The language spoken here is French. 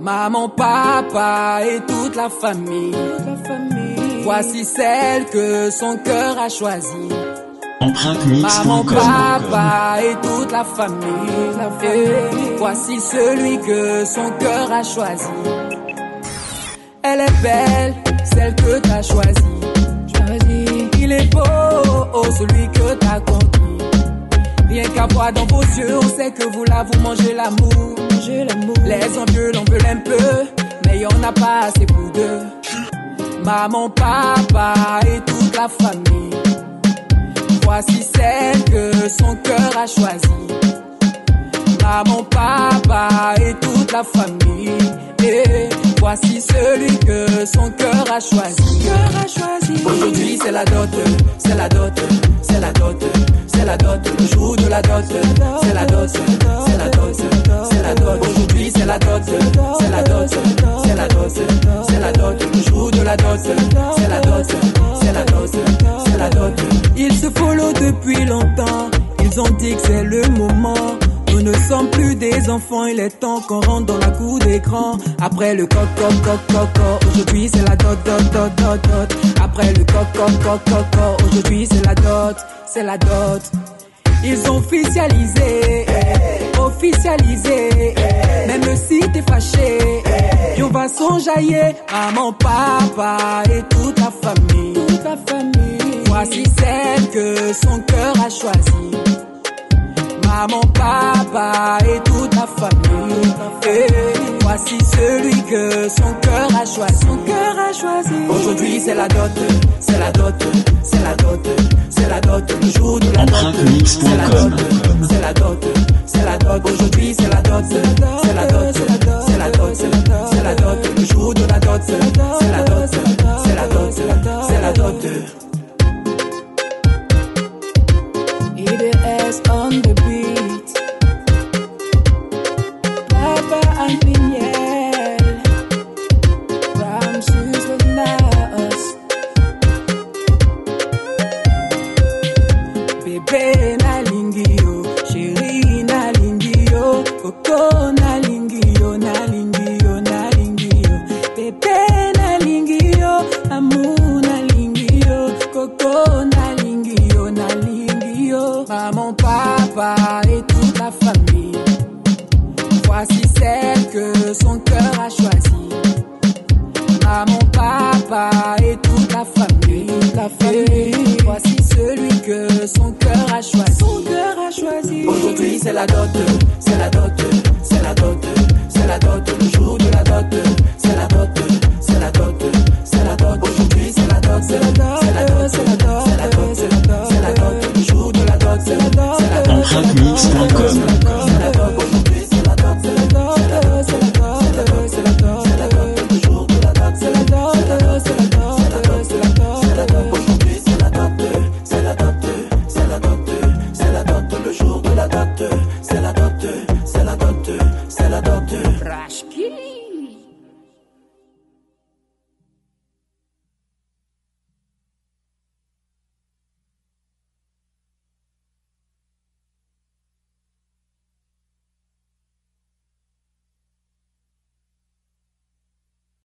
Maman, papa et toute la famille. Voici celle que son cœur a choisie. Maman, papa et toute la famille. Voici celui que son cœur a choisi. Elle est belle, celle que t'as choisie. Il est beau, celui que t'as conquis. Rien qu'à voir dans vos yeux, on sait que vous là, vous mangez l'amour. Les envieux l'en veulent un peu, mais y'en a pas assez pour deux. Maman, papa et toute la famille. Voici celle que son cœur a choisie. Maman, papa et toute la famille. Et voici celui que son cœur a choisi. Aujourd'hui c'est la dot, c'est la dot, c'est la dot, c'est la dot. Le jour de la dot, c'est la dot, c'est la dot, c'est la dot. Aujourd'hui c'est la dot, c'est la dot, c'est la dot, c'est la dot. Le jour de la dot, c'est la dot, c'est la dot, c'est la dot. Ils se follow depuis longtemps, ils ont dit que c'est le moment. Nous ne sommes plus des enfants, il est temps qu'on rentre dans la cour d'écran. Après le coq, aujourd'hui c'est la dot. Après le coq, aujourd'hui c'est la dot. Ils ont officialisé, même si t'es fâché, et on va s'enjailler. Maman, papa et toute la famille. Voici celle que son cœur a choisie. Maman, papa et toute la famille. Et voici celui que son cœur a choisi. Aujourd'hui c'est la dot, c'est la dot, c'est la dot, c'est la dot. Le jour de la dot, c'est la dot, c'est la dot, c'est la dot. Aujourd'hui c'est la dot, c'est la dot, c'est la dot, c'est la dot. Le jour de la dot, c'est la dot, c'est la dot, c'est la dot. EDS on the beat. Papa and Piniel. Ramses with Nas. Bébé na lingio, chéri na lingio, coco na lingio, na lingio, na lingio. Bébé na lingio, amour na lingio, coco na lingio, na lingio. Maman, papa et toute la famille. Voici celle que son cœur a choisie. Maman, papa et toute la famille. Voici celui que son cœur a choisi. Son cœur a choisi. Aujourd'hui c'est la dot, c'est la dot,